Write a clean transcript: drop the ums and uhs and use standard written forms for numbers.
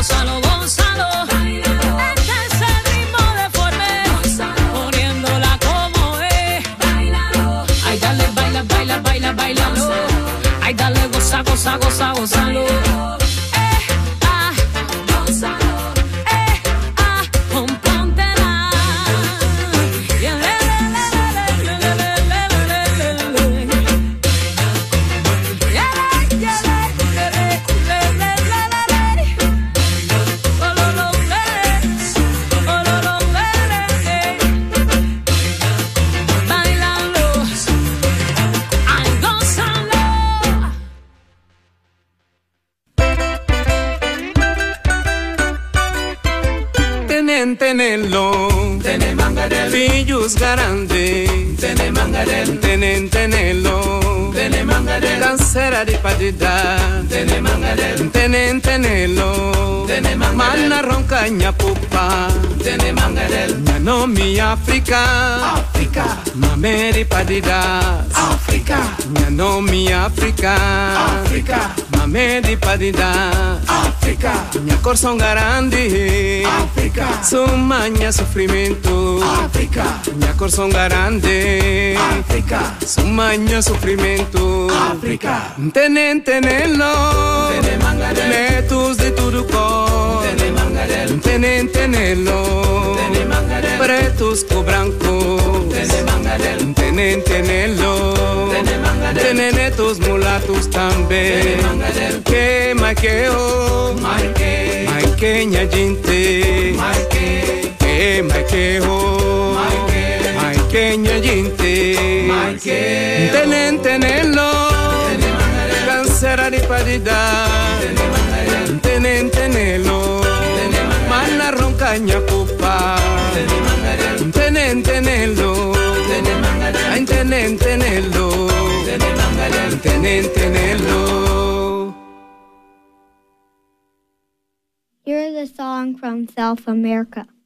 gózalo, gózalo. Este es el ritmo deforme, poniéndola como es. Ay, dale, baila, baila, baila, bailalo. Ay, dale, goza, goza, goza, gózalo. Tenenlo, tenemangarel, fillus grande, tenemangarel, tenenlo, tenemangarel, cansera di padida, tenemangarel, tenenlo, tenemangarel, manna roncagna pupa, tenemangarel, no mi Africa, Africa, mameri padida, Africa, no mi Africa, Africa, mameri padida, Africa, mia corson garandi, Africa, sumagna soffrimento, Africa, mia corson garandi, Africa, sumagna soffrimento, Africa, tenenlo, tenemangarel, netus de turuco, tenemangarel, tenenlo, tenemangarel, pretus cobranco, tenemangarel, tenenlo, tenemangarel, tenenetus mulatus también, que maqueo, maqueña gente, maqueo, maqueña gente, tenenlo, cansera di padida, tenenlo, manna roncagna pupa, tenenlo, tenenlo. Here's a song from South America.